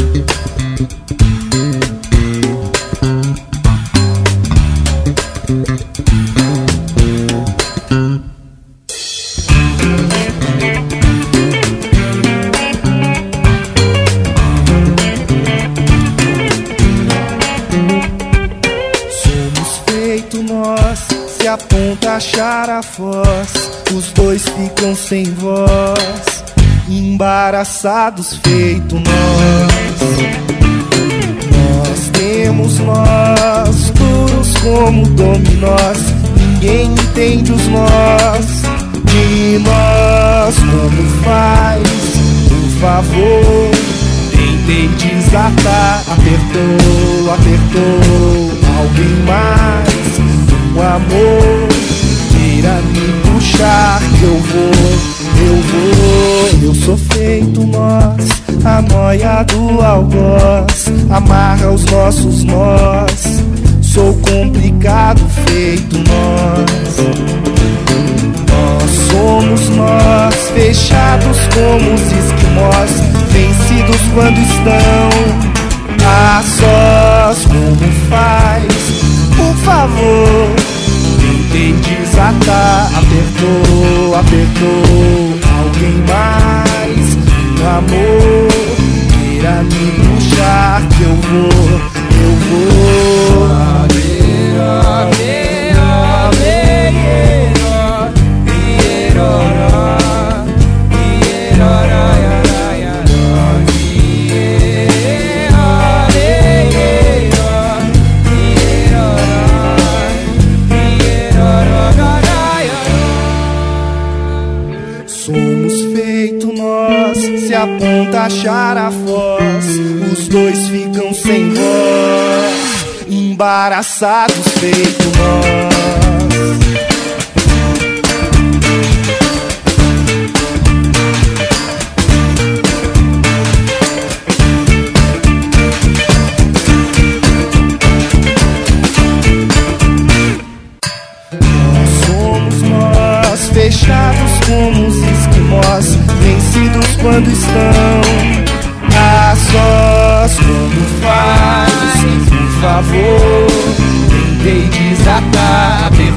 Se aponta achar a voz, os dois ficam sem voz, embaraçados feito nós. Nós temos nós, duros como dominós, ninguém entende os nós de nós. Como faz, por favor, tentei desatar, apertou, apertou, alguém mais. O amor queira me puxar que eu vou. Eu sou feito nós, a noia do algoz amarra os nossos nós. Sou complicado feito nós. Nós somos nós, fechados como os esquimós, vencidos quando estão a sós. Como faz? Por favor, tentei desatar, apertou, apertou, alguém mais. O amor queira me puxar que eu vou. Somos feito nós, se aponta achar a voz, os dois ficam sem voz, embaraçados feito nós. Fechados como os esquimós, vencidos quando estão a sós. Quando faz, por favor, tentei desatar.